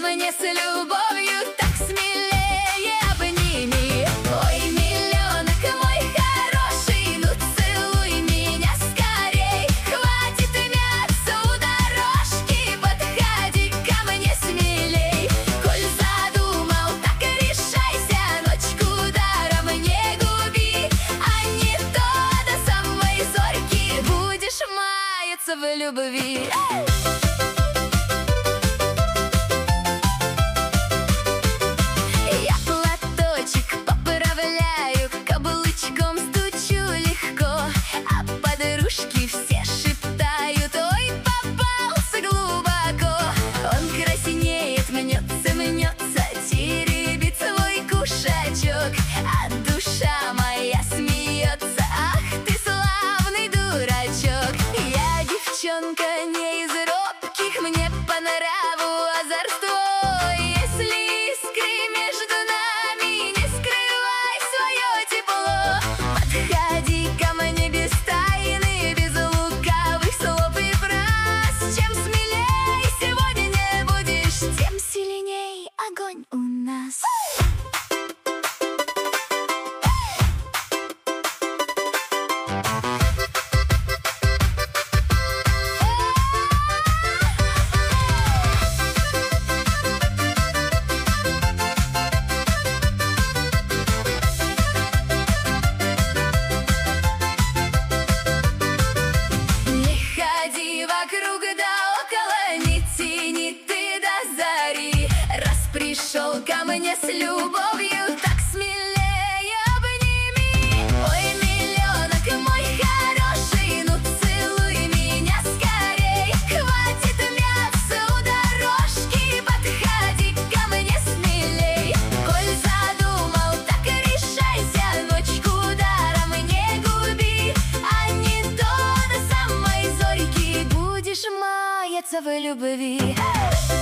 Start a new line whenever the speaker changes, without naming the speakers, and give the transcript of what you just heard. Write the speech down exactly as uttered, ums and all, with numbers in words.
мне с любовью, так смелее обними. Ой, миллионок мой хороший, ну целуй меня скорей. Хватит мяться у дорожки, подходи ко мне смелей. Коль задумал, так решайся, ночку даром не губи, а не то до самой зорьки будешь маяться в любви. Все шептают: ой, попался глубоко. Он краснеет, мнется, мнется, теребит свой кушачок, а душа моя смеется: ах ты славный дурачок. Я девчонка не из робких, мне по нраву озорство. Если искры между нами, не скрывай свое тепло. Подходи ко мне без тайны, без лукавых слов и фраз. Чем смелей сегодня не будешь, тем сильней огонь у нас. Вокруг да около, не тяни ты до зари. Раз пришел ко мне с любовью, так смелее обними. Ой, миллионок мой хороший, ну целуй меня скорей. Хватит мяться у дорожки, подходи ко мне смелей. Коль задумал, так решайся, ночку даром не губи, а не то до самой зорьки будешь маяться в любви.